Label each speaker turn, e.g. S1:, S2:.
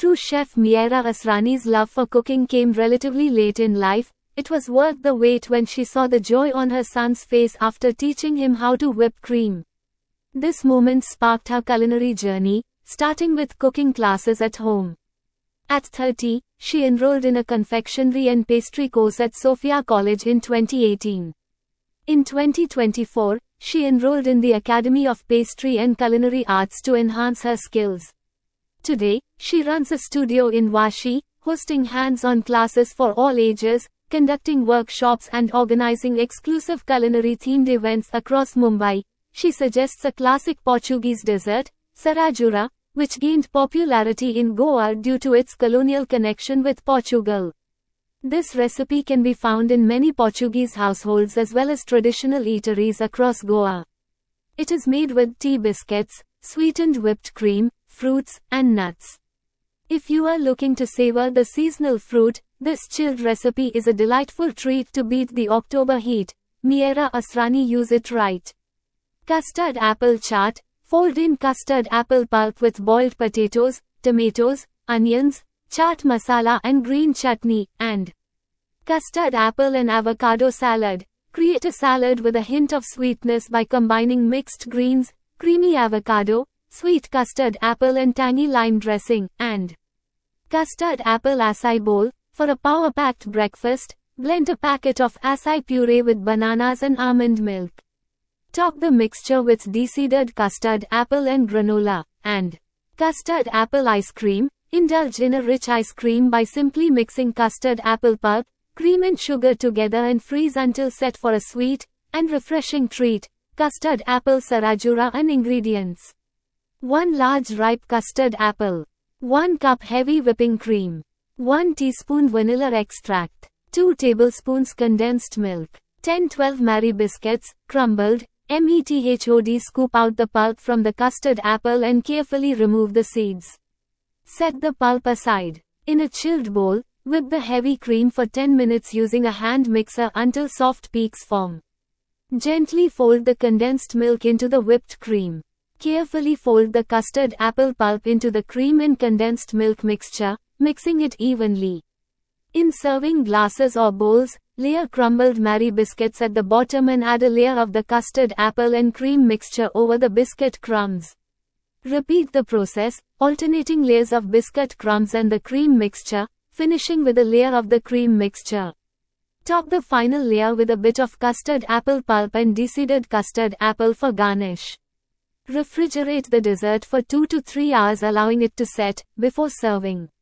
S1: Through chef Meera Asrani's love for cooking came relatively late in life, it was worth the wait when she saw the joy on her son's face after teaching him how to whip cream. This moment sparked her culinary journey, starting with cooking classes at home. At 30, she enrolled in a confectionery and pastry course at Sophia College in 2018. In 2024, she enrolled in the Academy of Pastry and Culinary Arts to enhance her skills. Today, she runs a studio in Vashi, hosting hands-on classes for all ages, conducting workshops and organizing exclusive culinary-themed events across Mumbai. She suggests a classic Portuguese dessert, Sarajura, which gained popularity in Goa due to its colonial connection with Portugal. This recipe can be found in many Portuguese households as well as traditional eateries across Goa. It is made with tea biscuits, sweetened whipped cream, fruits, and nuts. If you are looking to savor the seasonal fruit, this chilled recipe is a delightful treat to beat the October heat. Meera Asrani use it right. Custard apple chaat. Fold in custard apple pulp with boiled potatoes, tomatoes, onions, chaat masala and green chutney, and custard apple and avocado salad. Create a salad with a hint of sweetness by combining mixed greens, creamy avocado, sweet custard apple and tangy lime dressing, and custard apple acai bowl. For a power-packed breakfast, blend a packet of acai puree with bananas and almond milk. Top the mixture with de-seeded custard apple and granola, and custard apple ice cream. Indulge in a rich ice cream by simply mixing custard apple pulp, cream and sugar together and freeze until set for a sweet and refreshing treat. Custard apple sarajura and ingredients. 1 large ripe custard apple. 1 cup heavy whipping cream. 1 teaspoon vanilla extract. 2 tablespoons condensed milk. 10-12 Marie biscuits, crumbled. Method. Scoop out the pulp from the custard apple and carefully remove the seeds. Set the pulp aside. In a chilled bowl, whip the heavy cream for 10 minutes using a hand mixer until soft peaks form. Gently fold the condensed milk into the whipped cream. Carefully fold the custard apple pulp into the cream and condensed milk mixture, mixing it evenly. In serving glasses or bowls, layer crumbled Marie biscuits at the bottom and add a layer of the custard apple and cream mixture over the biscuit crumbs. Repeat the process, alternating layers of biscuit crumbs and the cream mixture, finishing with a layer of the cream mixture. Top the final layer with a bit of custard apple pulp and de-seeded custard apple for garnish. Refrigerate the dessert for 2 to 3 hours, allowing it to set before serving.